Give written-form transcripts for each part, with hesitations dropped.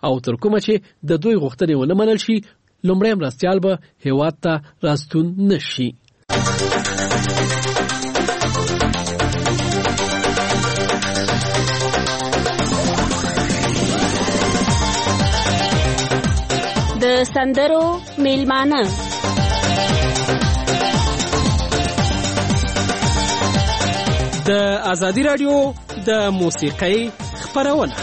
او تر کومه چې د دوی غوښتنې ونه منل شي لومړی مرستیال به هیواد ته راستون نشي. د سندرو میلمانه د ازادي رادیو د موسیقۍ خپرونه.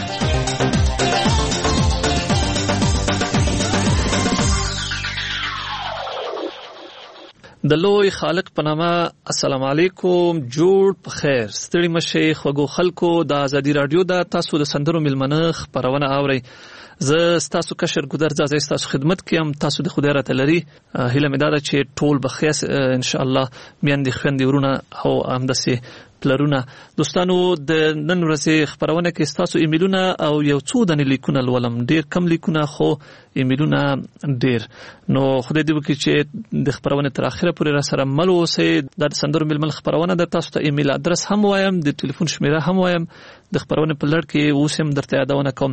د لوی خالق په نامه السلام علیکم، جوړ په خیر، ستړي مشه خوږو خلکو. د ازادي رادیو د تاسو د سندرو میلمانه خپرونه اورئ. زه ستاسو کشر ګودر زازې ستاسو خدمت کې هم. تاسو د خدای راته لري هیله مې ده چې ټول بخیر ان شاء الله، میندې خویندې ورونه او همداسې پلرونه. دوستانو د نن ورځې خبرونه کې تاسو ایمیلونه او یو څو دنې لیکونه لولم، ډیر کم لیکونه خو ایمیلونه ډیر. نو خدای دې وکړي چې د خبرونه تر اخره پورې را سره مل اوسئ. د سندرو ململ خبرونه د تاسو ته ایمیل ادرس هم وایم، د ټلیفون شمیره هم وایم. د خبرونه په لړ کې اوس هم درته یادونه کوم،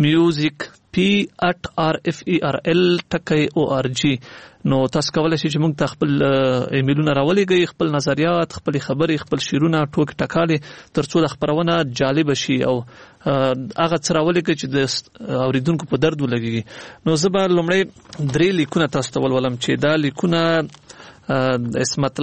music@rferl.org. نو تاسو کولای شئ چې موږ ته خپل ایمیلونه راولېږئ، خپل نظریات، خپل خبرې، خپل شعرونه، ټوک ټکالې، ترڅو د خبرونه جالب شي او هغه څه راولېږئ چې د اوریدونکو په درد ولګي. نو زه به لومړی 3 لیکونه تاسو ته ولولم چې دا لیکونه اسمت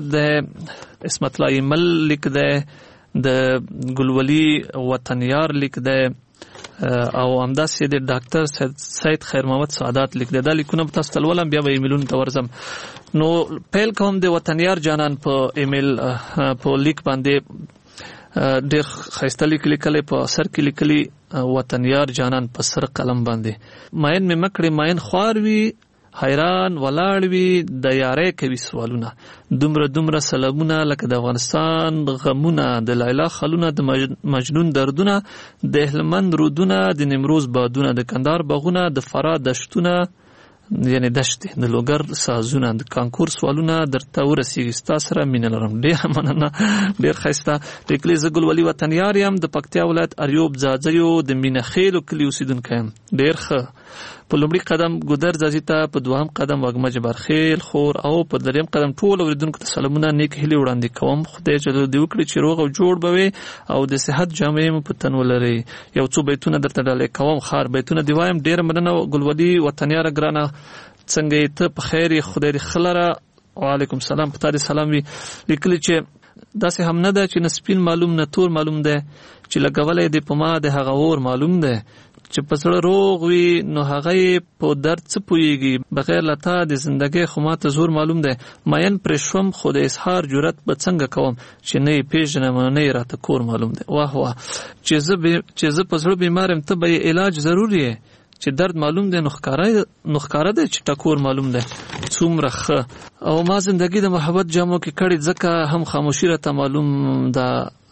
الله ایمل لیک ده، د ګلولي وطنیار لیک ده او همداسې د ډاکټر سید خیر محمد سعادت لیک ده. دا لیکونه په تاسو ته ولولم، بیا به ایمیلونو ته ورځم. نو پیل کوم د وطنیار جانان په ایمیل په لیک باندې. ډېر ښایسته لیک لیکلی، په سر کې لیکلی وطنیار جانان په سر قلم باندې. ماین مې مکړې ماین خوار وي، حیران ولاړ وي، د یارۍ کوي سوالونه، دومره سلامونه لکه د افغانستان غمونه، د لیلا خلونه، د مجنون دردونه، د هلمند رودونه، د نیمروز بادونه، د کندهار باغونه، د فراه دشتونه یعنی دشتې، د لوګر سازونه، د کانکور سوالونه درته ورسیږي. ستا سره مینه لرم. ډېر مننه، ډېر ښایسته لیکلی. زه ګلولي وطنیار یم، د پکتیا ولایت اریوب ځاځیو د مینه خیلو کلي اوسیدونکی یم. ډېر ښه. په لومړي قدم ګودر ځاځي ته، په دوهم قدم وږمه جبارخیل خور او په دریم قدم ټول اوریدونکو ته سلامونه، نیک هیلې وړاندې کوم. خدای جل دې وکړي چې روغ او جوړ به وي او د صحت جامې مو په تن ولري. یو څو بیتونه درته ډالۍ کوم، خار بیتونه دی وایم. ډېر مننه ګلولي وطنیاره ګرانه، څنګه ته په خیر یې؟ خدای دې خلره. وعلیکم السلام. په تاسو سلام وي. لیکلی چې داسې هم نه ده چې نه سپین معلوم نه تور معلوم ده، چې لګولې دې په ما د هغه اور معلوم ده، چې په زړه روغ وي نو هغه په درد څه پوهیږي، بغیر لتا د زندګۍ خو ماته زور معلوم ده. ماین پرې شوم خو د اظهار جرأت به څنګه کوم، چې نه یې پیژنم نه یې راته کور معلوم ده. واه واه، چې زه په زړه بیمار یم، ته به یې علاج ضروري یې، چې درد معلوم ده نو ښکاره ده چې ټکور معلوم ده. څومره ښه. او ما زندګي د محبت جامو کې کړي، ځکه هم خاموشي راته معلوم ده،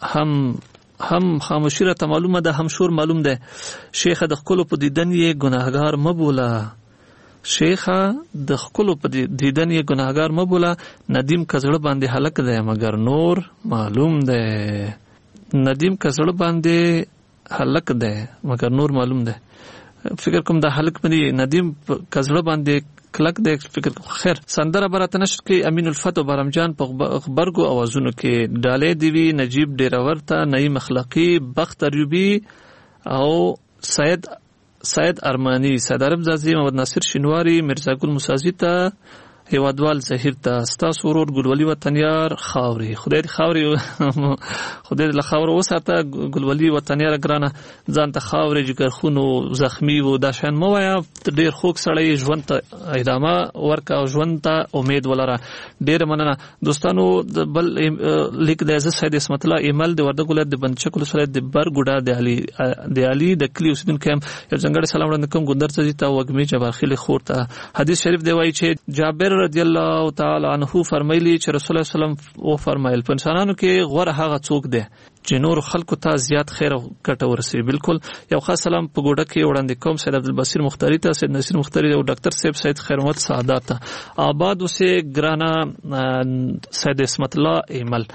هم خاموشي راته معلومه ده، هم شور معلوم ده. شیخه د خپلو په دیدن یې ګناهګار مبوله، شیخه د خپلو په دیدن یې ګناهګار مبوله. ندیم کزړه باندې هلک ده مگر نور معلوم ده، ندیم کزړه باندې هلک ده مگر نور معلوم ده. فکر کوم دا هلک باندې ندیم کزړه باندې کلک دی. فکر خیر. سندره براته نشر کې امین الفتح و برمجان په خبرګو اوازونو کې ډالې دی وی، نجیب ډیرور ته، نعیم اخلاقی، بخت ایوبی او سید ارمانی، سید عرب زازی، محمد ناصر شینواری، مرزا ګل موسازی ته، هیوادوال زهیر ته، ستاسو ورور ګلولي وطنیار خاوري. خدای دې خاوري خدای دې له خاور وساته. ګلولي وطنیار ګرانه، ځان ته خاوري جګرخونو زخمی وو دا شان مو وایا. ډېر خوږ سړی، ژوند ته ادامه ورکا او ژوند ته امید ولره. ډېر مننه دوستانو. بل لیک د عزت سید اسمت الله ایمل د وردګ ولایت د بنچکل سره د برګوډا د علي د کلی اوسیدونکو هم یو ځانګړی سلام وړاندې کوم. ګندر ځي ته وګمی جبارخیل خور ته. حدیث شریف دی وایي چې جابر رضی الله تعالی عنہ فرمایلی چې رسول الله صلی الله علیه وسلم او فرمایل په انسانانو کې غوره هغه څوک دی چې نور خلکو ته زیات خیر او ګټه ورسوي. بالکل. یو خاص سلام په ګوډه کې وړاندې کوم سید عبدالبصیر مختاری ته، سید نصیر مختاری او ډاکټر صاحب سید خیر محمد سعادت ته. آباد اوسه ګرانا سید اسمت الله ایمل.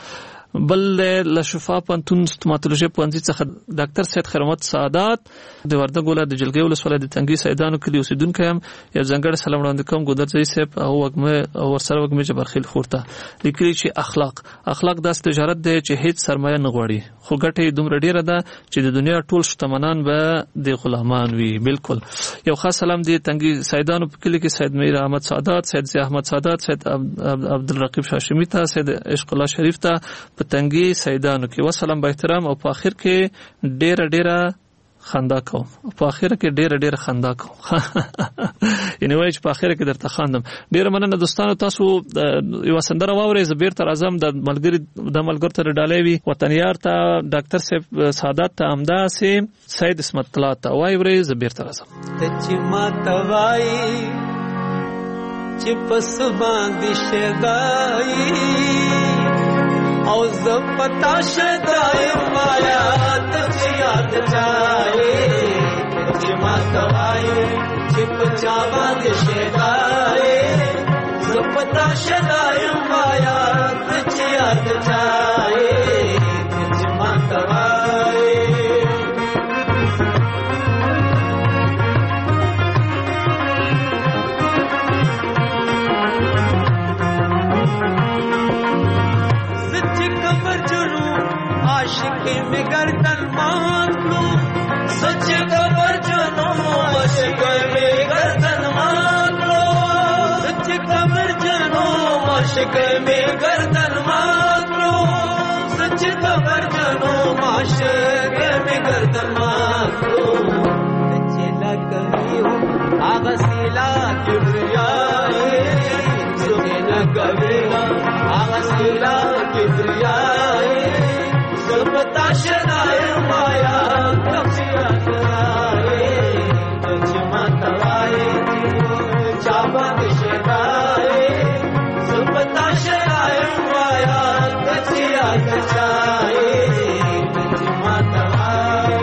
بل له شفا پوهنتون ستوماتولوژي پوهنځي څخه ډاکټر سید خیر محمد سعادت د وردګ ولایت د جلګۍ ولسوالۍ د تنګي سیدانو کلي اوسیدونکی یم. یو ځانګړی سلام وړاندې کوم ګودرځي صاحب او ورسره وګمې جبرخیل خورته لیکلي چې اخلاق داسې تجارت دی چې هیڅ سرمایه نه غواړي خو ګټه دومره ډیره ده چې د دنیا ټول شتمنان به د غلامان وي. بالکل. یو خاص سلام دی تنګي سیدانو په کلی کې سید میر احمد سعادت، سید ضیاء احمد سعادت، سید عبدالرقیب هاشمی ته، سید عشق الله شریف ته په تنګي سیدانو کې وسلام با احترام. او په اخر کې ډیره خندا کوم. په اخر کې ډیره خندا کوم. یعنی وایي چې په اخر کې درته خاندم. ډیره مننه دوستانو، تاسو یو سندره واورئ. زه بیرته راځم د ملګرو ته ډالۍ وي وطنیار ته ډاکټر صاحب سعادت ته همداسې سید اسمت الله ته وایي. زه بیرته راځم. چې ماته وایي چې پس باندې شدای او زه پتا شدای مایا ته یاد چای چې ماته وایي چې پچا باندې شدای زه پتا شدای مایا ته یاد چای چې ماته وایي आशिकी में गर्दन मान लो सच खबर जनो आशिकी में गर्दन मान लो सच खबर जनो आशिकी में गर्दन मान लो सच खबर जनो आशिकी में गर्दन मान लो सच्चे लगवी हो आगसीला किबरियाए सच्चे लगवी हो आगसीला किबरियाए पता शदाय माया कब्जिया कराए जमा तवाए चाबा शदाए पता शदाय माया कब्जिया कराए जमा तवाए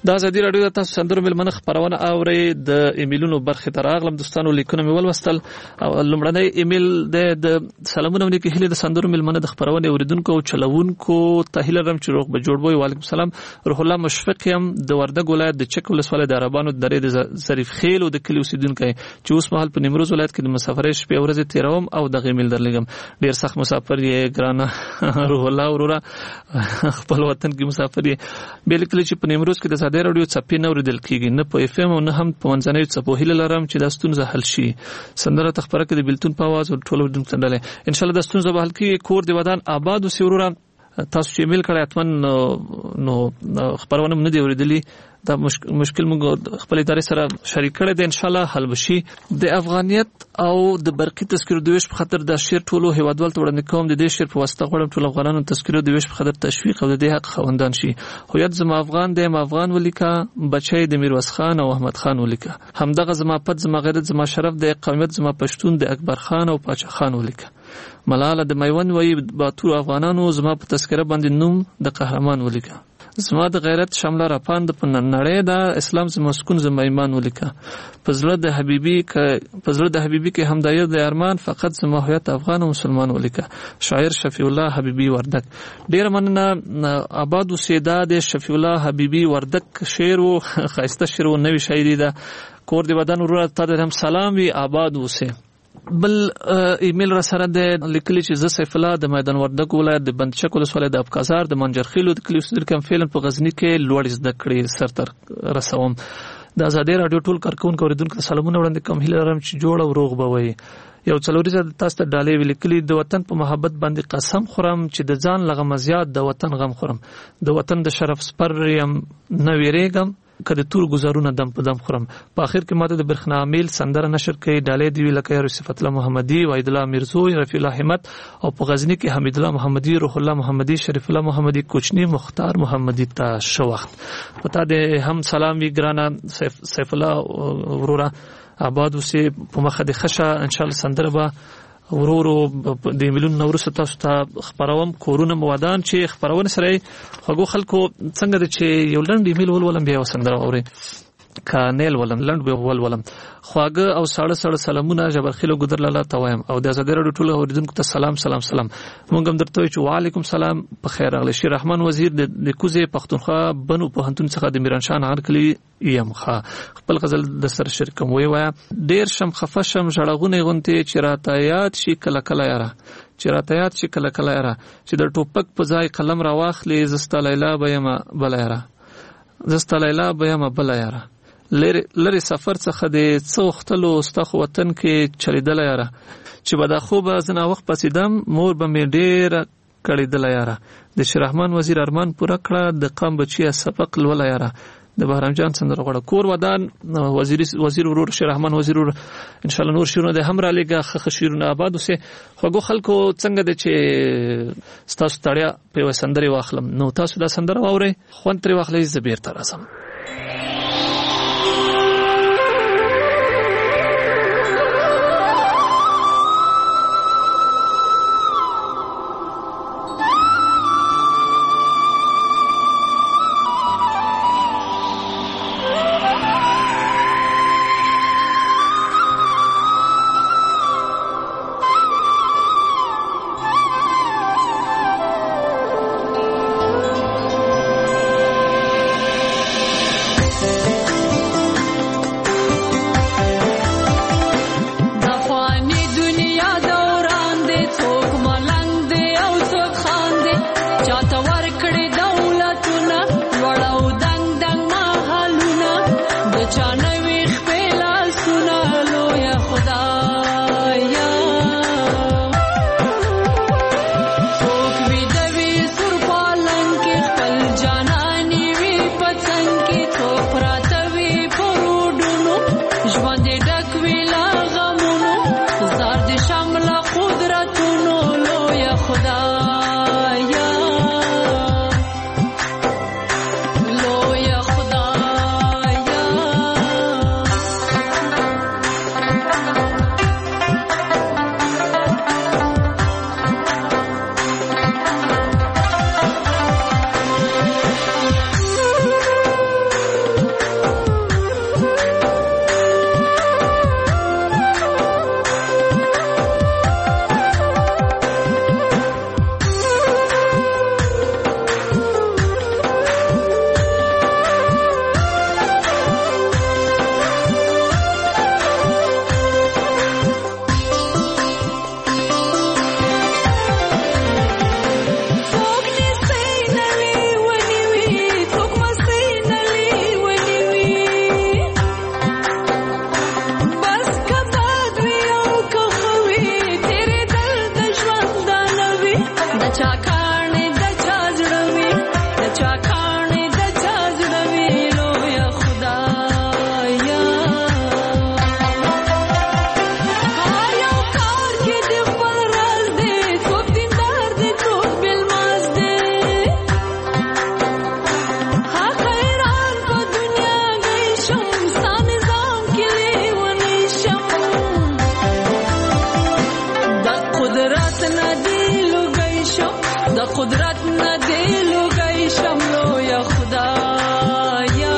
دا ازادي رادیو د تاسو سندرو ملمنه خبرونه اوري د ایمیلونو برخه تر اغلم دوستانو لیکونه مې ولوستل او لمړنی ایمیل د سلامونه ونی کې هله د سندرو ملمنه د خبرونه اوریدونکو او چلوونکو ته هله رم چې روغ به جوړوي وعلیکم السلام روح الله مشفق يم د وردګ ولایت د چک ولسوالۍ د عربانو درې د ظریف خیل او د کلی اوسیدونکو چې اوس مهال په نیمروز ولایت کې د مسافرۍ شپې ورځې تیروم او د ایمیل درلګم ډیر سخت مسافر یې ګرانه روح الله ورورا خپل وطن کې مسافر یې بل کلی چې په نیمروز کې د د رادیو چپی نه اوریدل کیږي نه په اف ام او نه هم په منځنۍ چپو هیله لرم چې دا ستونزه حل شي سندره تخبره کې د بلتون په आवाज او ټولو د سندره ان شاء الله د ستونزه به حل کیږي کور دی ودان آباد او سیورورا تاسو چې ایمیل کړی اتمن نو خبرونه نه دی اوریدلی دا مشکل موږ خپل ادارې سره شریک کړی دی ان شاء الله حل بشي د افغانیت او د برقي تذکرو د ویش په خاطر د شیر ټولو هیوادوال ته وړاندې کوم د دې شیر په واسطه غواړم ټول افغانانو تذکرو د ویش په خاطر تشویق او د دې حق خوندان شي هویت زما افغان دی ما افغان ولیکا بچی د میرویس خان او احمد خان ولیکا همدغه زما پد زما غیرت زما شرف دی قومیت زما پښتون د اکبر خان او پاچا خان ولیکا ملاله د میوند وی باتور افغانانو زما په تذکره باندې نوم د قهرمان ولیکا زما د غیرت شامله راپاند په نړۍ د اسلام زما سکون زما ایمان ولیکا پزړه د حبیبي کې همدایو د ارمان فقط زما هویت افغان او مسلمان ولیکا شاعر شفیع الله حبیبي وردک ډیر مننه آباد اوسېدا د شفیع الله حبیبي وردک شعر او خاصه شعر او نوی شاعري ده کور دی ودان ورور ته هم سلام وی آباد اوسه بل ایمیل را سره د لیکلي چې ز سیف الله د میدان وردګ ولایت د بندچک ولسوالۍ د ابکازار د منجرخیلو د کلی اوسیدونکو فعلا په غزنی کې لوړ زده کړې سر تر رسوم د ازادي رادیو ټول کارکونکو اوریدونکو سلامونه وړاندې کوم هیله لرم چې جوړ او روغ به وي یو څلوريزه تاسو ته ډالې ولیکلي د وطن په محبت باندې قسم خورم چې د ځان لغم زیات د وطن غم خورم د وطن د شرف سپر یم نه ویریږم کله تور گزارونه دم په دم خورم په اخر کې ماته د برخنا عامل سندره نشر کوي ډالې دی لکه صفت الله محمدي وحید الله میرزوی رفیع الله همت او په غزنی کې حمید الله محمدي روح الله محمدي شریف الله محمدي کوچنی مختار محمدي ته شو وخت پتا دې هم سلام وی ګرانا سیف الله ورورا آباد اوسه په مخه د خشه ان شاء الله سندره به ورورو د میلیون نورس تاسو ته خبروم کورونه مودان چې خبرونه سره خو خلکو څنګه د چې یو لند ایمیل ولولم بیا وسندره اوري کانل ولم لند به ولولم خواګه او ساړه سلامونه جبرخیلو ګدر لاله توایم او د ازادي رادیو ټول اوریدونکو ته سلام موږ هم درته چې وعلیکم سلام په خیر اغلی شیر رحمان وزیر د کوزه پښتونخوا بنو په هنتون څخه د میرانشان هرکلی یم خپل غزل د سر شرکم وی ډیر شم خفشم ژړغونه غونته چې راته یاد شي کله کله یاره چې د ټوپک په ځای قلم را واخلې زستا لیلا بیا بلا یاره لری سفر څخه د څوختلو استخ وطن کې چلیدل یاره چې بدا خوب زنا وخت پسیدم مور به می ډیر کړیدل یاره د شیر رحمان وزیر ارمان پورا کړه د قام بچی سبق لول یاره د بهرام جان سندره غوړه کور ودان وزیر ورور شیر رحمان وزیر ورور ان شاء الله نور شیرونه د هم را لګه خشیرونه آباد اوسه خو خلکو څنګه د چې ستاسو تړیا په سندره واخلم نو تاسو دا سندره واوري خوان تر واخلې زبیر تر اعظم شاکانې د چا زړه وي لویه خدایا هر یو کار کې د خپل راز دی څوک دیندار دی څوک بېلماز دی حق حیران په دنیا گئی شم ستا نظام کې لیونی شم د قدرت نه دی لوګی شم د قدرت نه دی لوګی شم لویه خدایا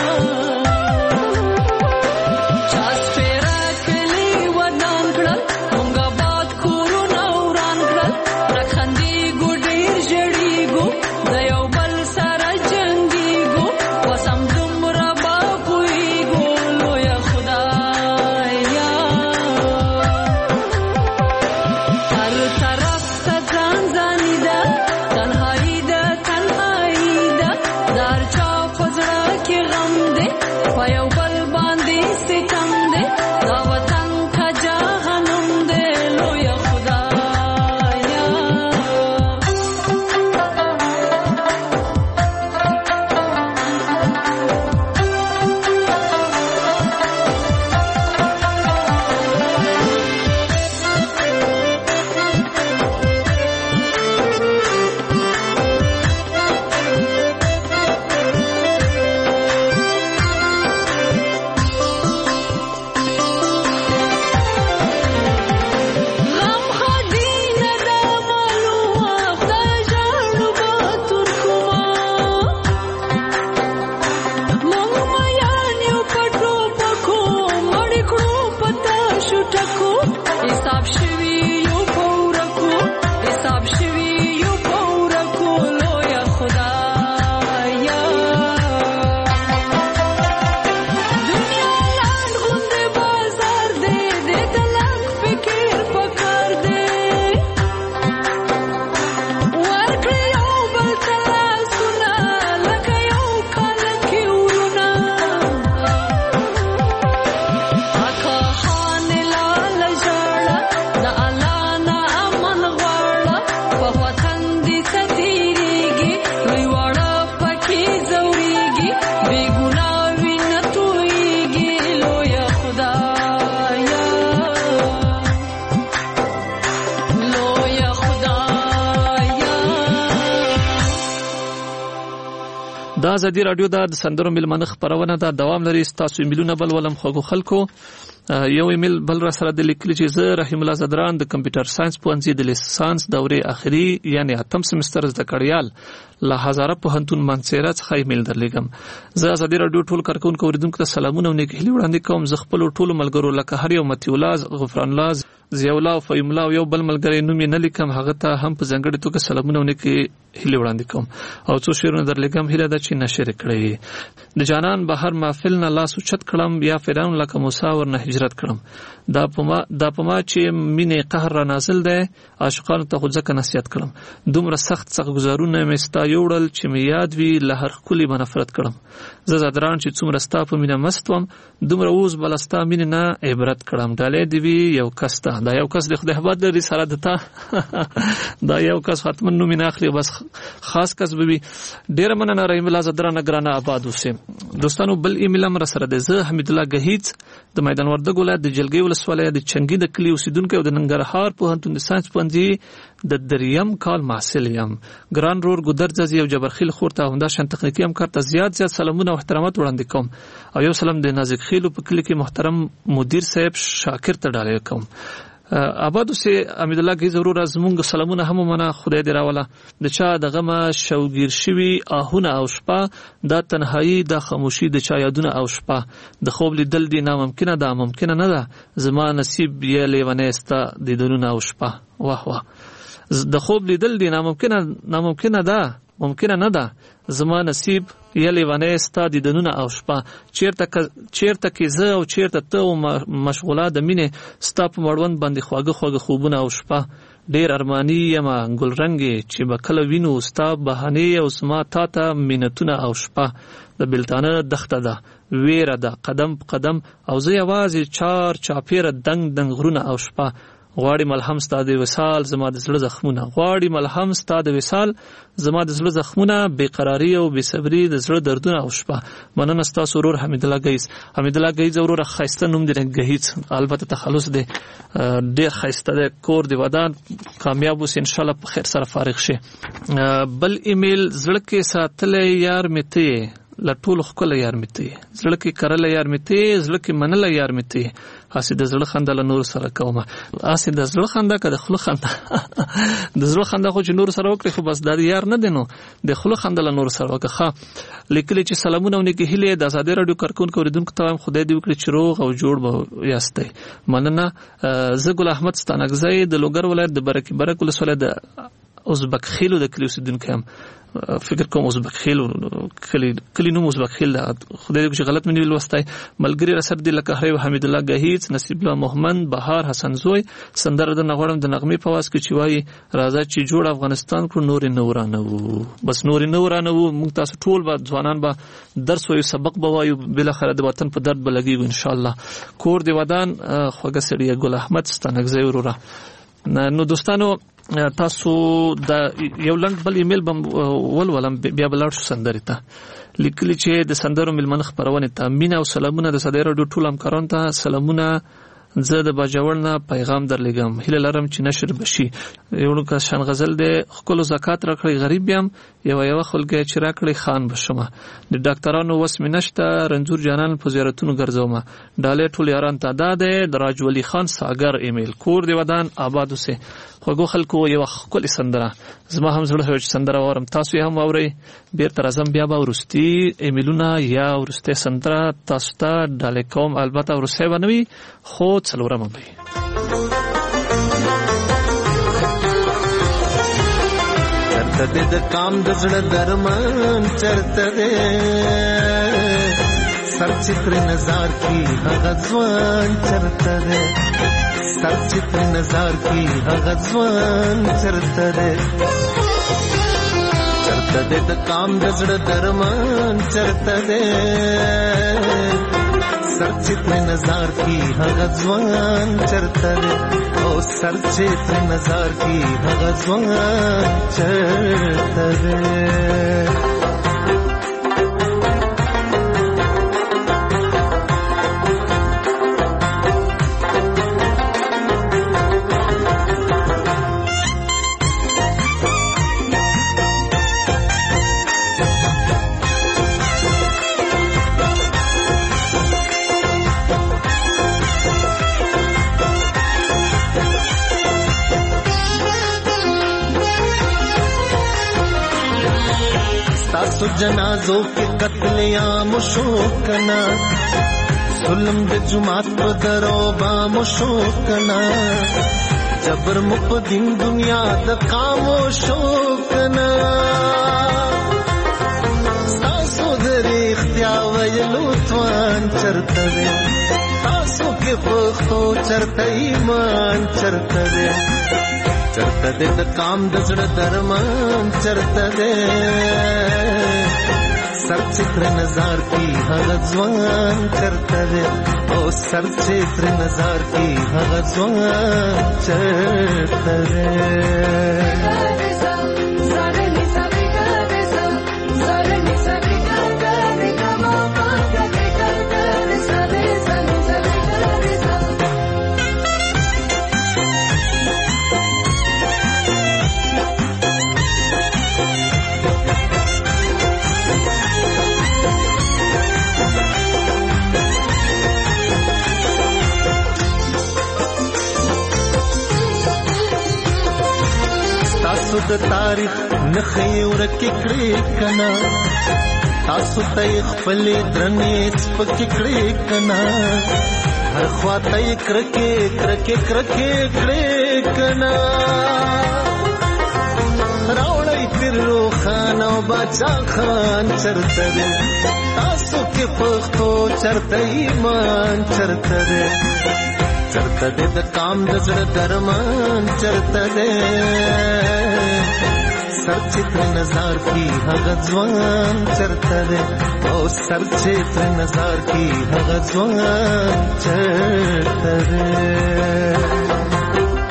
چا سپېره کلي ودان کړل مونږ آباد کورونه وران کړل راخندېږو ډېر ژړېږو د یو بل سره جنګېږو وسم دومره به پوهېږو لویه خدایا هر طرف ته ځان ځاني ده تنهایي ده تنهایي ده د هر چا په زړه کې غم دی په یو بل باندې ستم دی دا وطن که جهنم دی لویه خدایا غم خدي نه ده معلومه خدای ژاړو به ترکومه مونږ میان یو په ټوپکو مړې کړو په تاشو ټکو حساب شوي یو په ورکو حساب شوي یو په ورکو لویه خدایا دنیا لاند غوندې بازار دی دې ته لږ فکر پکار دی ورکړې یو بل ته لاسونه لکه یو کالکي ورونه اکا خان لاله ژاړه د الله نه امن غواړه په وطن دې څه تېرېږي لوی واړه پکې ځورېږي بې ګناه وینه تویېږي لویه خدایا لویه خدایا دا ازادي رادیو د سندرو میلمنه خبرونه دا دوام لري تاسو ایمیلونه بل ولم خوږو خلکو یو ایمیل بل را سره د لیکلي چې زه رحیم الله زدران د کمپیوټر ساينس پوهنځي د لیسانس دورې اخري یعنی 8م سمستر زده کړیال له هزاره پوهنتون منصیره څخه ایمیل درلېږم زه ازادي رادیو ټول کارکونکو اوریدونکو ته سلامونه او نیک هیلې وړاندې کوم زه خپل ټول ملګرو لکه هر یو متي الله غفران الله ضیاء الله او فهیم الله او یو بل ملګری نوم یې نه لیکم هغه ته هم په ځانګړې توګه سلامونه او نیک هیلې وړاندې کوم او څو شعرونه درلېږم هیله ده چې نشر کړئ د جانان بهر محفل نه لاس اوچت کړم یا فرعون لکه موسی ورنه هجرت کړم دا په ما چې مینې قهر را نازل دی عاشقانو ته خو ځکه نصیحت کړم دومره سخت گزارونه مې ستا یوړل چې مې یاد وي له هر ښکلي به نفرت کړم زه زدران چې څومره ستا په مینه مست وم دومره اوس به له ستا مینې نه عبرت کړم ډالۍ دې وي یو کس ته دا یو کس د خدای حباد لري سره د تا دا یو کس حتما نوم یې نه اخلي بس خاص کس به وي ډېره مننه رحیم الله زدرانه ګرانه آباد اوسې دوستانو بل ایمیل هم راسره دی زه حمید الله گهیځ د میدان وردګ ولایت د جلګۍ ولسوالۍ د چنګي د کلي اوسیدونکی او د ننګرهار پوهنتون د ساينس پوهنځي د دریم کال محصل یم ګران رور ګودرځي او جبرخیل خور ته همدا شان تخنیکی همکار ته زیات سلامونه او احترامات وړاندې کوم او یو سلام د نازک خیلو په کلی کې محترم مدیر صاحب شاکر ته ډالۍ کوم آبادو سي امید الله کی ضرور از مونږ سلامونه هم منه خدای دې راوله د چا د غمه شوګیر شوی آهونه او شپه د تنهایی د خاموشي د چا یادونه او شپه د خوب لیدل دي ناممکنه ده ممکنه نه ده زما نصیب یې لیونه است د دنونه او شپه واه واه د خوب لیدل دي ناممکنه ده ممکنه نه ده زما نصیب یلی ونه ستا د دنونه او شپه چیرته کې زه او چیرته ته او مشغوله د مینې ستا په مړوند باندې خواږه خوبونه او شپه ډیر ارمانی یم ګلرنګي چې به کله وینو ستا بهانه او زما تا ته مینتونه او شپه د بلتانه دښته ده ویره ده قدم په قدم او زه یوازې چار چاپیره دنګ غرونه او شپه غواړي ملهم ستا د وصال زما د زړه زخمونه، غواړي ملهم ستا د وصال زما د زړه زخمونه، بېقراري او بېصبري د زړه دردونه او شپه. مننه ستاسو ورور حمید الله ګهیځ. حمید الله ګهیځ وروره ښایسته نوم دی ګهیځ، البته تخلص دی ډېر ښایسته دی. کور دی ودان کامیاب اوسې انشاءالله په خیر سره فارغ شي. بل ایمیل زړه کې ساتلی یار مې ته یې، له ټولو ښکلی یار مې ته یې، زړه کې کرلی یار مې ته یې، زړه کې منلی یار مې ته یې، هسې د زړه خندا له نورو سره کومه. هسې د زړه خندا که د خوله خندا د زړه خندا خو چې نورو سره وکړې خو بس دا د یار نه دی، نو د خوله خندا له نورو سره وکړه. ښه لیکلي چې سلامونه او نیکې هیلې د ازادۍ راډیو کارکونکو اورېدونکو ته وایم خدای دې وکړي چې روغ او جوړ به یاستئ. مننه. زه ګل احمد ستانکزی د لوګر ولایت د برک ولسوالۍ د ازبک خیلو د کلي اوسېدونکی یم. فکر کوم ازبک خیلو کلی نوم ازبک خیل ده، خدای دې چې غلط مې نه وي لوستی. ملګري راسره دي لکه هری حمید الله ګهیځ، نصیب الله محمد، بهار حسن زوی. سندره درنه غواړم د نغمې په واس کې چې وایي راځه چې جوړ افغانستان کړو نورې نه ورانوو. بس نورې نه ورانوو، موږ تاسو ټول به ځوانان به درس وایو، سبق به وایو، بالاخره د وطن په درد به لګېږو انشاءالله. کور دی ودان خوږه سړیه ګل احمد ستانکزی وروره. نو دوستانو تاسو د یو لنډ بل ایمیل بم ولولم بیا بلاړ شو سندرې ته. لیکلي چې د سندرو میلمنه خپرونې ته مینه او سلامونه د صدای راډیو ټول همکارانو ته سلامونه. زه د باجوړ نه پیغام درلېږم، هیله لرم چې نشر بشي. یو کشان غزل دی ښکلو زکات راکړئ غریب یم، یوه خلګۍ چې راکړئ خان بشمه. د ډاکټرانو وس مې نشته، رنځور جانان په زیارتونو ګرځومه. ډالۍ ټول یاران ته دا دی د راج ولی خان ساګر ایمیل. کور دی ودان آباد اوسې. خوږو خلکو یوه ښکلې سندره زما هم زړه شوی چې سندره واورم، تاسو یې هم واورئ. بېرته راځم بیا به وروستي ایمیلونه یا وروستۍ سندره تاسو ته ډالۍ کوم، البته وروستی به نه وي خو څلورمه به وي. چرته دې د کام د زړه درمان چرته دې سر چتر نظر کی هغه ځوان چرته دې سر چتر نظر کی هغه ځوان چرته دې چرته دې د کام د زړه درمان چرته دې سر چتر نظر کی هغه ځوان چرته دې او سر چتر نظر کی هغه ځوان چرته دې. تاسو جنازو کې قتل عام شو کنا، ظلم د جماعت په درو با مشو کنا، جبر مقدم دنیا د خاموشو کنا. تاسو درې اختیار ویلو توان چرته دې، تاسو کې پښتو چرته ایمان چرته دې، چرته دې د کام د زړه درمان چرته دې سر چتر نظر کی هغه ځوان چرته دې او سر چتر نظر کی هغه ځوان چرته دې. تاسو د تاریخ نخې ورکې کړې کنا، تاسو ته خپل درنې سپکې کړې کنا، هر خوا ته کرکې کرکې کرکې کړې کنا. راوړی تر روخان او باچا خان چرته دې، تاسو کې پښتو چرته ایمان چرته دې، چرته دې د کام د زړه درمان چرته دې سر چتر نظر کی هغه ځوان چرته دې او سر چتر نظر کی هغه ځوان چرته دې.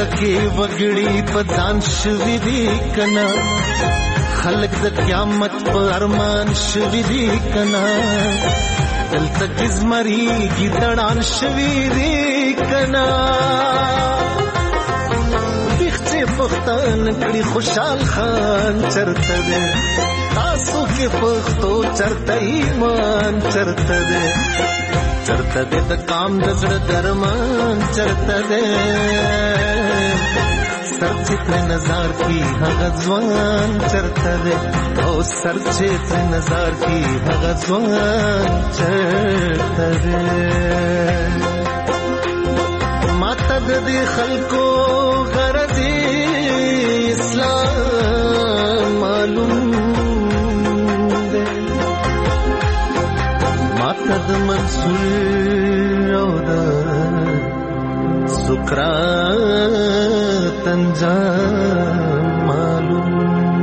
تکي وګړي په ځان شوي دي کنا خلک د قیامت په ارمان شوي دي کنا دلته کزمري ګیدړان شوي دي کنا بيخته پختان کړي خوشحال خان چرته ده تاسو کې پختو چرته ایمان چرته ده چرته ده د کام د زړه درمان چرته ده سر چې پر نظر کی هغه ځوان چرته ده او سر چې پر نظر کی هغه ځوان چرته ده ماته د دې خلکو غرضی اسلام معلوم ده ماته د منصور او د سقراط انجام معلوم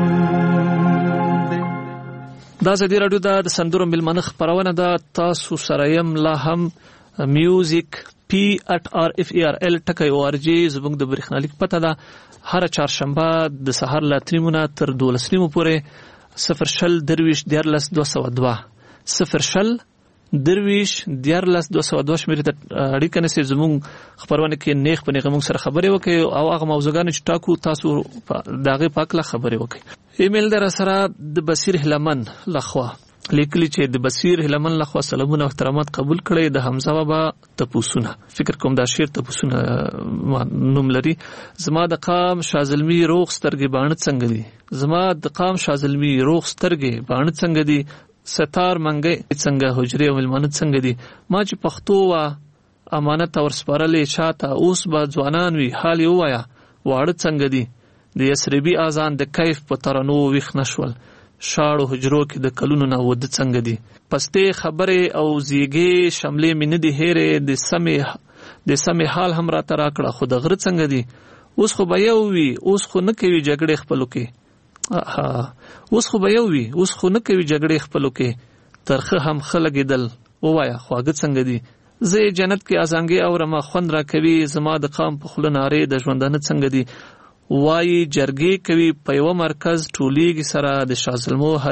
ده. دا زدي رادیو د سندرو ملمنه خبرونه ده تاسو سره يم لا هم میوزیک p@rfel ټکي.org زموږ د برېښنالیک پته ده هر چهارشنبه د سهار له 3 تر 12 پورې 0 درویش 14202 0 درویش 14202 شمیره ته اړیکه نسی زموږ خبرونه کې نیخ په نیغه موږ سره خبرې وکړي او هغه موضوعګان چې ټاکو تاسو داغه پاکله خبرې وکړي. ایمیل در سره د بصیر هلمن لخوا لیکلی چې د بصیر هلمن لخوا سلامونه او احترامات قبول کړي د حمزه بابا تپوسونه فکر کوم دا شعر تپوسونه نوم لري. زما د قام شازلمی روغ سترګې باڼه څنګه دي زما د قام شازلمی روغ سترګې باڼه څنګه دي ستار منګي څنګه حجره او ملمنه څنګه دي ما چې پښتو وا امانت اور سپارلې چاته اوس با ځوانان وی حال یو وایا واړه څنګه دي د یسربي اذان د کیف په ترنو ویخ نشول شاړو حجرو کې د کلونو نه ود څنګه دي پسته خبره او زیګي شملې مين دي هره د سمې حال هم را تر کړه خو د غره څنګه دي اوس خو به یو وی اوس خو نه کوي جګړې خپلو کې اوس خو به یو وی اوس خو نه کوي جګړې خپلو کې ترخه هم خلګیدل وایا خواږه څنګه دي زه جنت کې ازانګي او رما خوند را کوي زما د قام په خله ناره د ژوندانه څنګه دي وای جرګي کوي په یو مرکز ټولېږي سره د شازلمو هر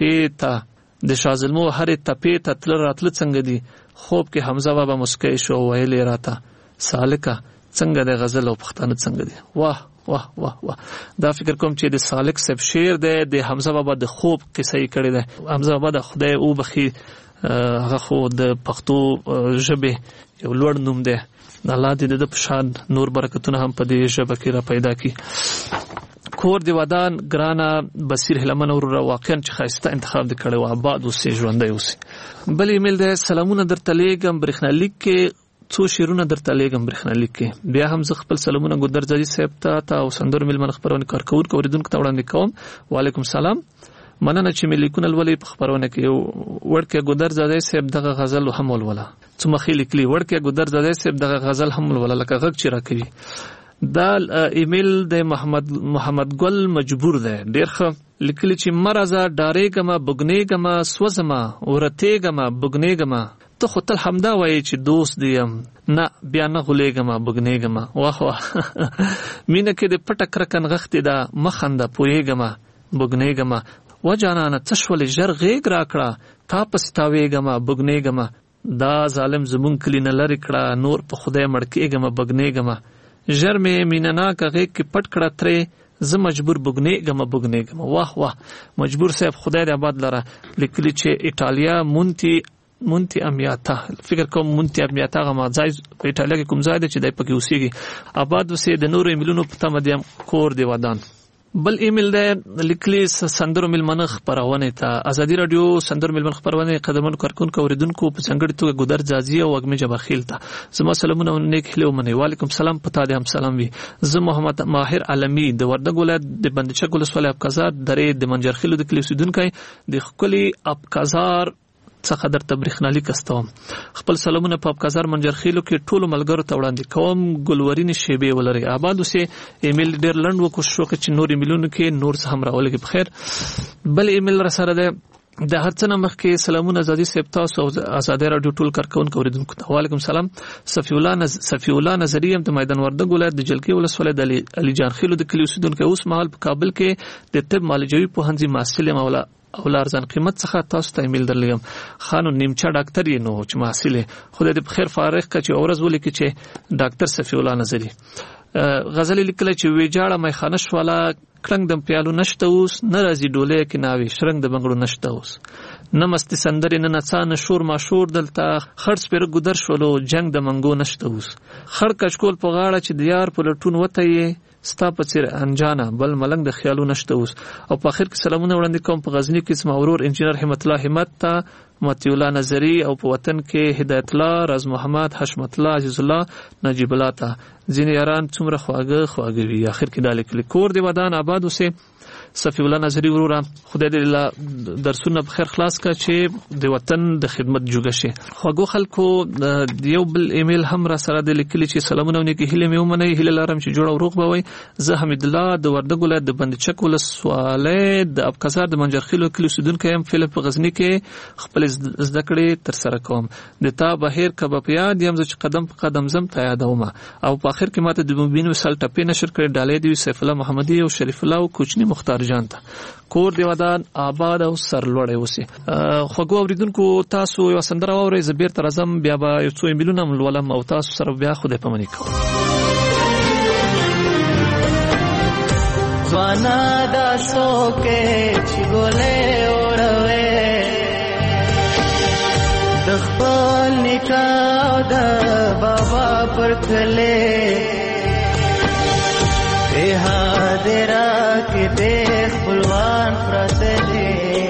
ټپې ته تل راتل څنګه دي خوب کې حمزه بابا مسکای شو ویلې راته سالکا څنګه د غزل او پښتانه څنګه دي واه واه واه واه دا فکر کوم چې د سالک سب شعر دی د حمزه بابا د خوب قصې کړي ده حمزه بابا د خدای او بخي هغه خو د پښتو ژبه یو لوړ نوم دی الله دې د پشان نور برکتونه هم په دې ژبه کې را پیدا کړي. کور دی ودان ګرانا بصیر هلمن اور واقعا چې خاصه انتخاب وکړي او آباد اوسې ژوندۍ اوسې. بل ایمیل ده سلامونه درته لیږم برېښنالیک کې څو شیرونه درته لیږم برېښنالیک کې بیا هم زه خپل سلامونه ګودر زدي صاحب ته او سندر ملمن خبرونه کارکون کوریدونکو ته وړاندې کوم. وعلیکم سلام مننه چې ملیکونه ولې په خبرونه کې ورکه ګودر زدي صاحب دغه غزل هم ولوله څو مخې لیکلي ورکه ګودر زدي صاحب دغه غزل هم ولوله لکه غږ چې راکوي. دا ایمیل د محمد ګل مجبور ده ډیر ښه لیکلي چې مرزه ډارېګما بګنېګما سوزما ورتېګما بګنېګما ته خو تل همدا وایي چې دوست دیم نه بیا نه غولېګما بګنېګما واه واه مینه کې د پټه کرکن غختې ده مخنده پوهېګما بګنېګما و جانانه تشول ژر غېږ راکړه تا پستاوېګما بګنېګما دا ظالم زمون کلی نه لرې کړه نور په خدای مړ کېګما بګنېګما ژر مې میننا کا غېږ کې پټ کړه ترې زه مجبور بګنېګما واه واه مجبور صاحب خدای دې آباد لره لیکلي چې ایټالیا مونتی امیاتا فکر کوم مونتی امیاتا غما ځای په ایټالیا کې کوم ځای دی چې دای پکې اوسېږي آباد وسې د نورو ایمیلونو په تمه دیم کور دی ودان. بل ایمیل ده لیکلي سندرو ملمنه خبرونه ته ازادي رادیو سندرو ملمنه خبرونه قدمونو کارکونکو اوریدونکو په څنګه توګه ګودر ځازي او وګمه جبخیل ته زما سلامونه نیک هلو منی. وعلیکم سلام پتا دې هم سلام وي. زه محمد ماهر علمی د وردګ ولایت د بندچک ولسوالۍ ابقازار درې د منجرخیلو د کلیسودونکو د خپل ابقازار څخه در تبریخنالیک استوم. خپل سلامونه په ابقازار منجرخیلو کې ټول ملګرو ته وړاندې کوم. ګلورین شیبه ولري آباد اوسه ایمیل ډیر لند وکړو چې نور ایمیلونو کې نور څه هم راولګي بخیر. بل ایمیل را سره ده د هر څه نه مخکې سلامونه ازادي صاحب تاسو او ازادي رادیو ټول کارکونکو اوریدونکو ته وعلیکم سلام. صفی الله نظری هم د میدان وردګ ولایت د جلکی ولسوالۍ د علي جان خیلو د کلی اوسیدونکو اوس مهال په کابل کې د طب معالجوي پوهنځي محصل یم او لارزان قیمت څخه تاسو ته ایمیل درلیم خانو نیمچا ډاکټر یې نو چې محصل خدای دې بخیر فارغ کچ اورز ولیکي چې ډاکټر صفی الله نظری غزل لیکل چې ویجاړه میخانه شواله کلنګ د پیالو نشته اوس نه راځي ډولې کې ناوي شرنګ د بنگړو نشته اوس نه مستی سندرې نه نڅا نه شور ماشور دلته خړ سپېره ګودر شولو جنگ د منګو نشته اوس خړ کچکول په غاړه چې د یار په لټون وته یې ستا په څیر انجانه بل ملنګ د خیالو نشته اوس. او په اخر کې سلامونه وړاندې کوم په غزنی کې زما ورور انجینر همت الله همت ته مطیع الله نظری او په وطن کې هدایت الله راز محمد حشمت الله عزیز الله نجیب الله ته ځینې یاران څومره خواږه وي. اخر کې دا لیکلي کور دی ودان آباد اوسه صفی الله نظری وروره خدای دې درسونه بخیر خلاص کا چې د وطن د خدمت جوګه شي. خواږه خلکو یو بل ایمیل هم را سره د لیکلي چې سلامونه ونیکي هیله مې ومنئ هیله لرم چې جوړ او روغ به وئ. زه حمید الله د وردګ ولایت د بندچک ولسوالۍ د ابقزار د منجرخیلو کلی اوسیدونکی یم. فلپ په غزنی کې خپل زده کړې تر سره کوم. د تا بهیر کباب یاد یم چې قدم په قدم زم ته یادوم. او په اخر کې ماته د مبین وسال ټپې نشر کړې ډالې دی سیف الله محمدي او شریف الله او کوچنی مختار جان ته کور دی ودان آباد او سرلوړی اوسه. خوږو اوریدونکو تاسو یو سندره واورئ زبیر تر اعظم بیا به یو څو ایمیلونه ملولم او تاسو سره بیا خدای پامنی کوم. زوانا دا سوکه چی گوله اوروه دخبال نکاو دا بابا پرکله حاضرہ کے دیکھ بلوان پرتلے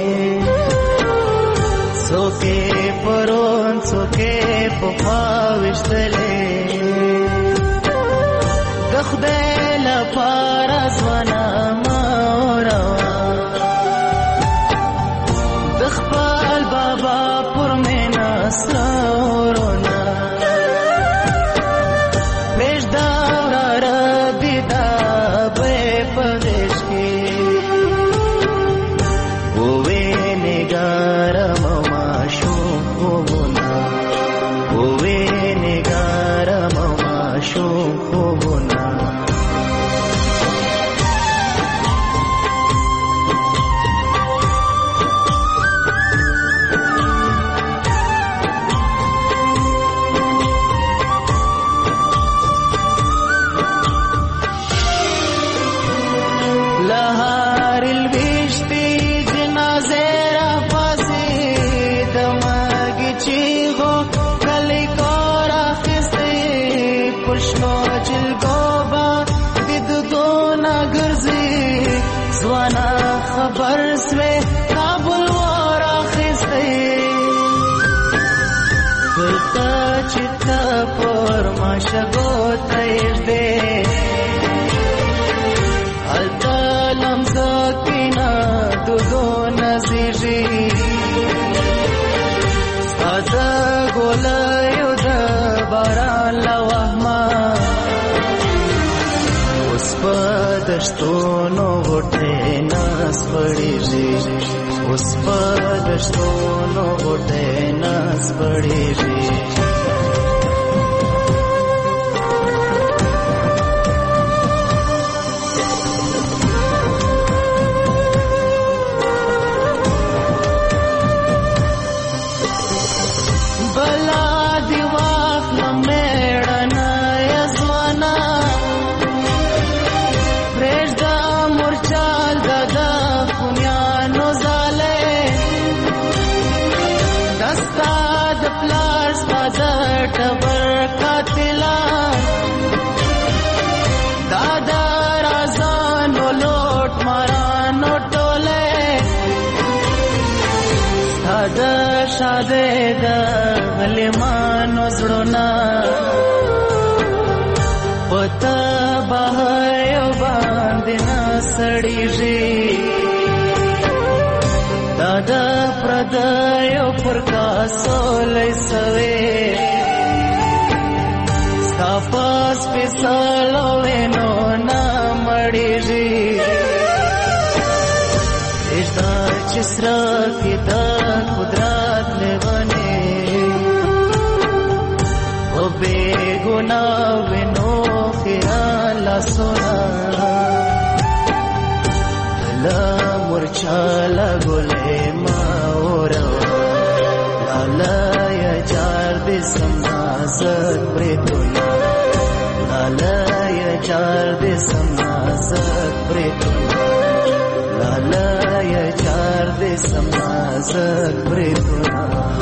سوکے پرون سوکے پخواوشتلے دخبیل پارس ونا مورا دخبال بابا پر میں نسرونا پیش دورا ردی دا شگو تیر دے التالم ساکینا دو نزیجی سازا گولایو دا باران لوحما اس پا دشتونو گھٹے ناس پڑی جی اس پا دشتونو گھٹے ناس پڑی جی شاده دا غلیمان وزړونا پتا بهایو باندې نسړیږي دادا پردایو پر کاسو لسوي صفاس پسالو ونو نا مړیږي چسرا کی دا قدرت لیوانے او بے گناہ ونو خیال سونا لا مرچالا گلے ماورا لالا یا جار دے سمازت پریتونا لالا یا جار دے سمازت پریتونا لالا یا جار دے سمازت پریتونا.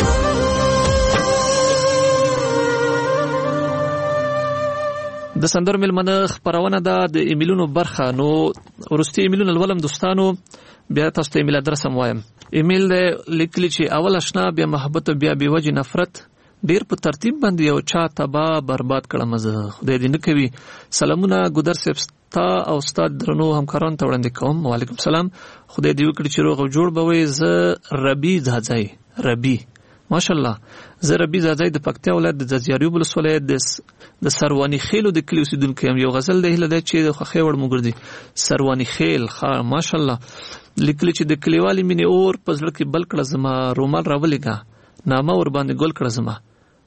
د سندر ملمنه خبرونه ده د ایمیلونو برخه. نو ورستي ایمیلونه ولوم دوستانو، بیا تاسو ته ایمیل ادرس هم وایم. ایمیل لیکلی چې اول آشنا، بیا محبت، بیا بیوجه نفرت، ډیر په ترتیب باندې یو چا تبا برباد کړم زه، خدای دې نه کوي. سلامونه ګودر صاحب تا او استاد درنو همکارانو ته وړاندې کوم. وعلیکم السلام، خدای دې وکړي چې روغ او جوړ به وي. زه ربی ځاځای، ربی ماشاءالله، زه ربی ځاځای د پکتیا ولایت د ځاځیاریو ولسوالۍ د سروانی خیلو د کلی اوسیدونکی یم. یو غزل د هیله ده چې د خوښۍ وړ مو ګرځي. سروانی خیل ماشاءالله لیکلی چې د کلیوالي مینې اور په زړه کې بل کړه زما، رومال راولېږه نامه ور باندې ګل کړه زما،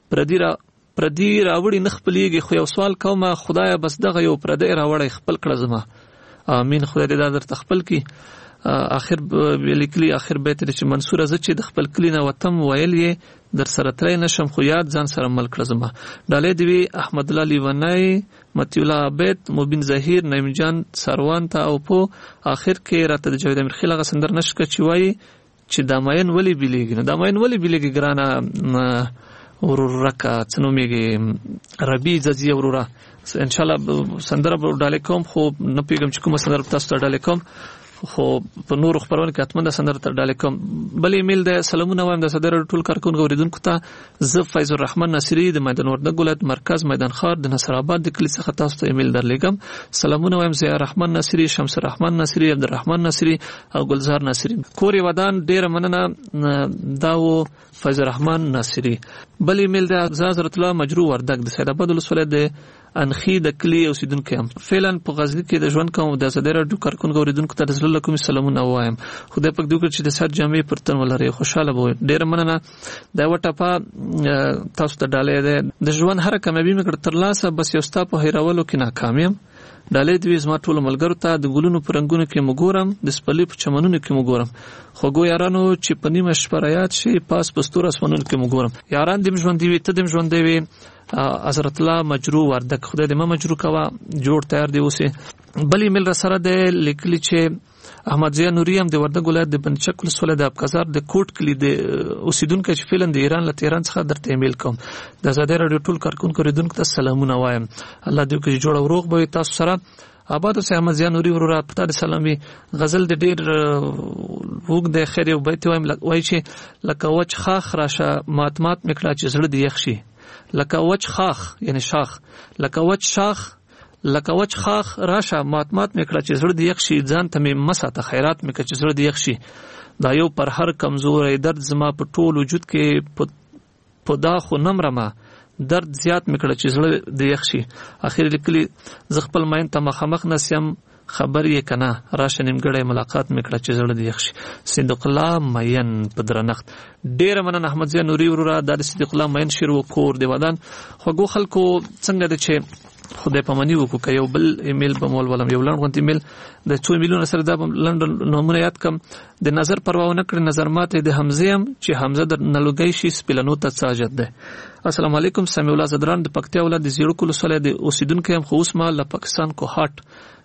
پردي راوړي نه خپلېږي. خو یو سوال کومه خدایه، بس دغه یو پردی راوړی خپل کړه زما. امین، خدای دې دا درته خپل کړي. آخر لیکلی آخر بیت چې منصور زه چې د خپل کلی نه وطن ویل یې در سره ترې نشم، خو یاد ځان سره مل کړه زما. ډالې دی وی احمد الله لیونی، متی الله عبید، مبین ظهیر، نعیم جان سروان ته او په آخر کې راته د جاوید امیر خیل هغه سندر نشکه چې وایي چې دا ماین ولی بیلیږي. نو دا ماین ولی بیلیږي ګرانه ورورکه څنومېږي ربی ځځي ورورا. ان شاء الله سندر به ډالې کوم، خو نه پیږم چې کومه سندر تاسو ته ډالې کوم، خو په نورو خبرونه کې اتمنه سندر ته ډالې کوم. بل ایمیل د سلامونه وایم د صدر ټول کارکونکو اوریدونکو ته. زه فیض الرحمن ناصری د میدان وردګ ولایت مرکز میدان خار د نصر آباد د کلی څخه تاسو ته ایمیل درلیږم. سلامونه وایم ضیاء الرحمن ناصری، شمس الرحمن ناصری، عبدالرحمن ناصری او گلزار ناصری. کور ودان ډیره مننه داو فیض الرحمن ناصری. بل ایمیل د حضرت الله مجروح وردګ د سید آباد ولسوالۍ د انخی د کلی اوسیدونکو یم. فعلا په غزنی کې د ژوند کوم. د صدر ټول کارکونکو اوریدونکو ته د زړه کوم سلامونه وایم. خدای پاک دې وکړي چې د سات جامع پر تن ولري، خوشاله به وي. ډیره مننه. دا وټه تاسو ته ډالې ده د ژوند هر کامیابی مې کړ تر لاسه، بس یو ستا په هیرولو کې ناکام یم. ډالې دې زما ټول ملګرو ته د ګلونو په رنگونو کې مګورم، د سپلې په چمنونو کې مګورم، خوګو یارانو چې په نیمه شپه رايات شي، پاس پستور اسمنونو کې مګورم. یاران دې ژوند دی، ته دې ژوند دی. حضرت الله مجروح وردګ، خدای دې ما مجروح کوا، جوړ تیار دی اوسه. بل ایمیل را سره د لیکلی چې احمد ضیاء نوري هم د وردګ ولایت د بنچک ولسوالۍ د ابقزار د کوټ کلی د اوسیدونکو چې فعلا د ایران له تهران څخه درته ایمیل کوم. د آزادۍ راډیو ټول کارکونکو اوریدونکو ته سلامونه وایم. الله دې وکړي جوړ او روغ به تاسو سره آباد اوسه. احمد ضیاء نوري ورور پتا د سلامي غزل د ډیر وګ د خیر یو بیت وایم، وای چې لکه وچ خاخ راشه ماتمات میکړه چې زړه دی یخ شي، لکه وچ خاخ یعنی شاخ، لکه وچ شاخ، لکه وچ خاخ راشه ماتمات میکړه چې زړه دی یخ شي، ځان ته مې مساته خیرات میکړه چې زړه دی یخ شي. دا یو پر هر کمزورې درد زما په ټول وجود کې په دا خو نمرمه، درد زیات میکړه چې زړه دی یخ شي. اخر لیکلی ز خپل ماین ته مخامخ نسیم، خبر یې کنه راشه نیمګړی ملاقات میکړه چې زړه دی یخ شي. صدیق الله مین په درنښت. ډیره مننه احمد ضیاء نوري ورور د صدیق الله مین شیر و کور دی ودان. خوګو خلکو څنګه د چې خدای پامنی وکړو که یو بل ایمیل به مول ولم، یو لنډ غونډ ایمیل د 2 میلیون سره دا لنډ نمونه یاد کم. د نظر پروا نه کړ، نظر ماته د حمزه هم چې حمزه د نلوګی شي سپلنو ته ساجد ده. السلام علیکم. سمیع الله زدران د پکتیا ولایت د زیړو کلو سره د اوسیدونکو هم، خو اوس ما له پاکستان کو هات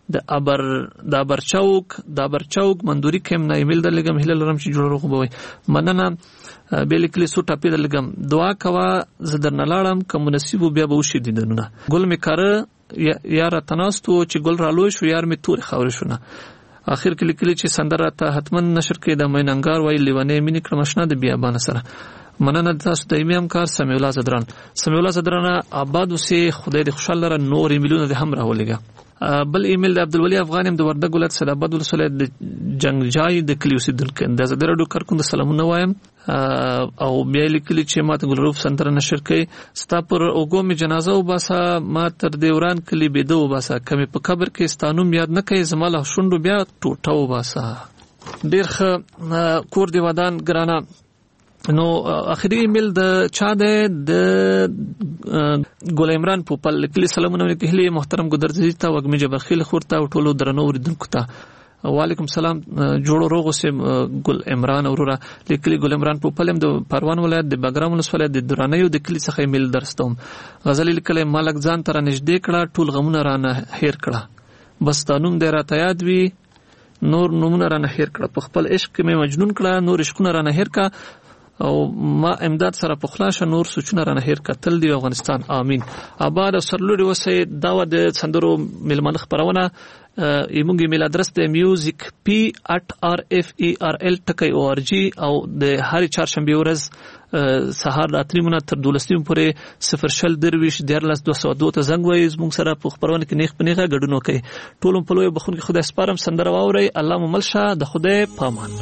د ابرچوک مندوري کم نه ایمیل درلګم. هله لرم چې جوړ روغ بوي. مننه. بیلکلی سو ټاپی درلګم. دعا کوا زدر نه لاړم، کوم نصیب بیا به وشي دینونه. ګل می کاره یار تناستو چې ګل رالوي شو، یار می تور خاور شونه. اخر کې لیکلی چې سندره ته حتمن نشر کې د میننګار وای لیوانه مینې کړمشنه د بیا بان سره. مننه تاسو ته ایمه همکار سمیع الله زدران. سمیع الله زدران آباد وسه، خدای دې خوشاله را نور ایمیلونه دې هم راولېګا. بل ایمیل د عبدالولی افغان هم د وردګ ولایت سید آباد ولسوالۍ د جنگجای د کلی اوسیدونکو د آزادۍ راډیو کارکونکو سلامونه وایم. او بیا لیکلی چې ماته ګلروف سندره نشر کړي، ستا پر اوګو می جنازه وباسه، ما تر دیوران کلی بيده وباسه، کمه په قبر کې ستانوم یاد نه کوي، زما له شونډو بیا ټوټه وباسه. ډیر ښه کور دی ودان ګرانه. نو اخري ایمیل د چا د ګل عمران پوپل لیکلي سلامونه لیکلي محترم ګدرزي ته وګمي جبرخیل خورته او ټولو درنو اوریدونکو ته وعلیکم سلام. جوړو روغ سه ګل عمران اورورا لیکلي ګل عمران پوپل هم د پروان ولایت د بګرام ولسوالۍ د درانیو د کلی څخه ایمیل درستوم. غزل لیکلي مالک ځان تر نږدې کړه ټول غمونه رانه هیر کړه بس تانوم دې را تیاد وی نور نمونه رانه هیر کړه په خپل عشق کې مې مجنون کړه نور عشقونه رانه هیر کړه او ما امداد سره په خلاصه نور سوچونه رانه هیر کتل دی افغانستان امين آباد سرلوري وسه داوا د سندرو ملمن خبرونه ایمونګي میل ادرس د music@rferl.org او د هر چهارشنبه ورځ سهار د 3 تر 12 پورې 0 درویش 14202 ته زنګ وایي موږ سره په خبرونه کې نیخ پنیغه ګډون وکړي. ټولم په لوی بخون کې خدای سپارم سندره واوري. الله مملشه د خدای پامان.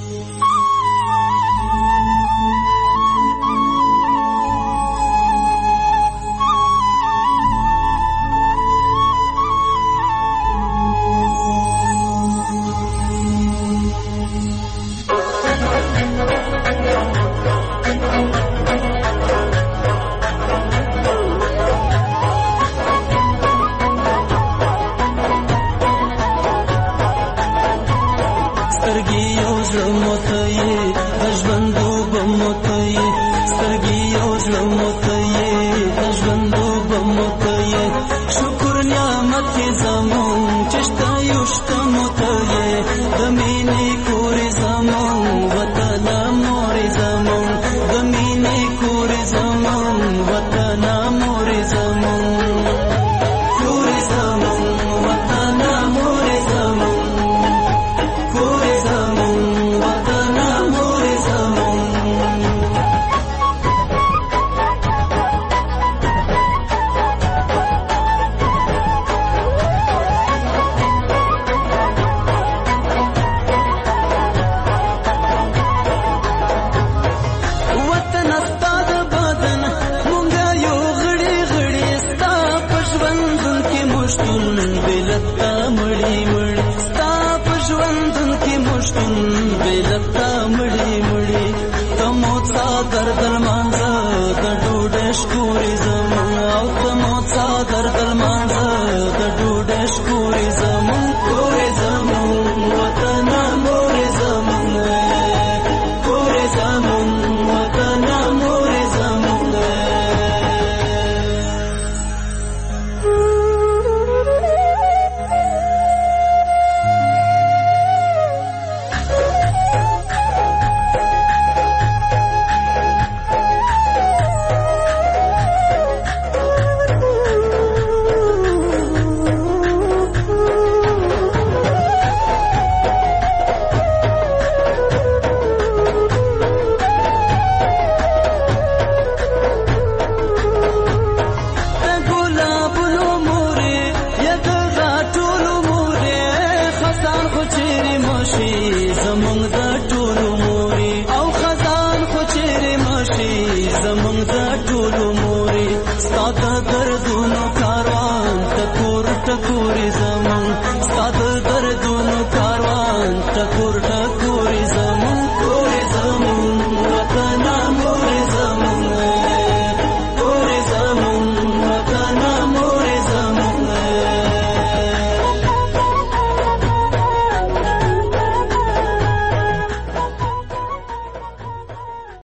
دردل